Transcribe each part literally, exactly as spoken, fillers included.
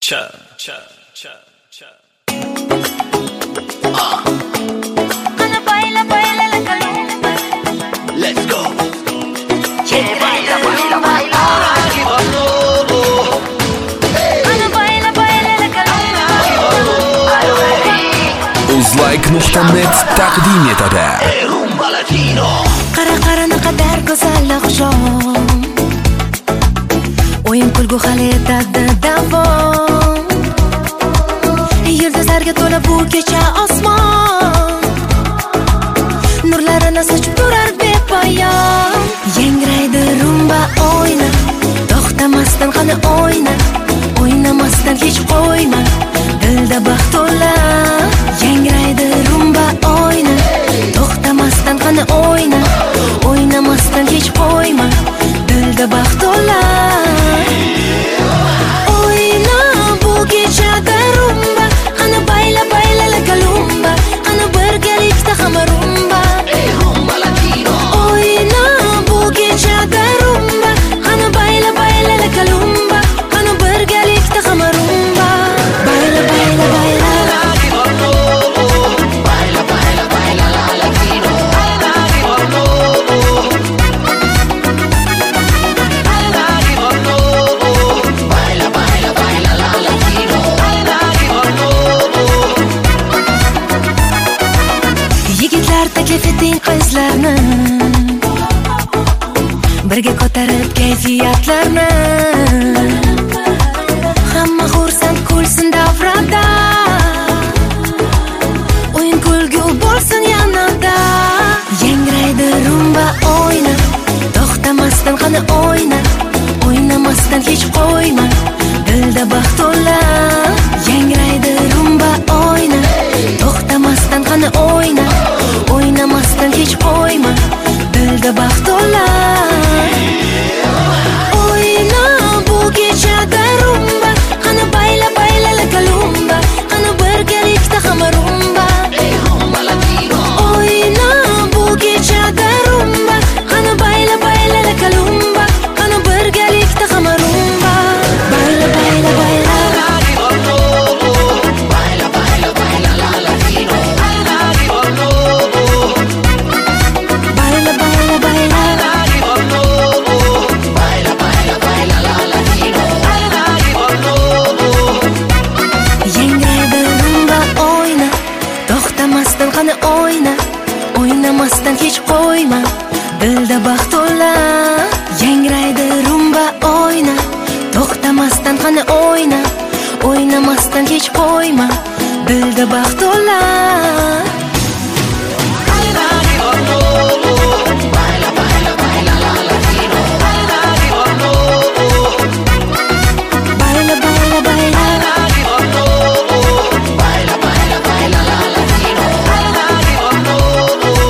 cha cha cha cha. Ana baila baila la calumba. Let's go. Yeah, baila baila baila. Ana baila baila la calumba. Uzlike nuqta net taqdim etadi. Rumba latino. Qara qara naqadar go'zal oqshom. O'yin kulgu hali etadi davom. Yulduzlarga to'la bu kecha osmon. Nurlarini sochib turar bepoyon. Yangraydi rumba o'yna. To'xtamasdan qani o'yna. O'ynamasdan hech qo'yma. Dilda baxt to'la. Yangraydi rumba o'yna. To'xtamasdan qani o'yna. O'ynamasdan hech qo'yma. Dilda baxt to'la. O'yna bu kechada rumba. Qani bayla bayla la calumba. Qani birgalikda hamma rumba. Rumba latino. O'yna bu kechada rumba. Qani bayla bayla la calumba. Qani birgalikda hamma rumba. Bayla bayla bayla. Baila, baila, baila la latino. Baila, baila, baila la latino. Yigitlar taklif eting qizlarni. Birga ko'tarib kayfiyatlarni. Hamma xursand kulsin davrada. O'yin kulgu bo'lsin yanada. Yangraydi rumba o'yna. To'xtamasdan qani o'yna. O'ynamasdan hech qo'yma. Dilda baxt to'la. Yangraydi rumba o'yna. To'xtamasdan qani o'yna. O'ynamasdan hech qo'yma. Dilda baxt to'la. O'yna bu kechada rumba. Qani bayla bayla la calumba. Qani birgalikda hamma rumba. Rumba latino. O'yna bu kechada rumba. Qani bayla bayla la calumba. Qani birgalikda hamma rumba. Bayla bayla bayla. Baila, baila, baila la latino. Bayla bayla bayla. Baila, baila, baila la latino. Yangraydi rumba o'yna. To'xtamasdan qani o'yna. O'ynamasdan hech qo'yma. Dilda baxt to'la. Yangraydi rumba o'yna. To'xtamasdan qani o'yna. O'ynamasdan hech qo'yma. Dilda baxt to'la. Baila, baila, baila la latino. Bayla bayla bayla. Baila, baila, baila la latino.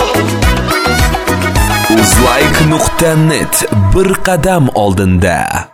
Uzlike nuqta net bir qadam oldinda.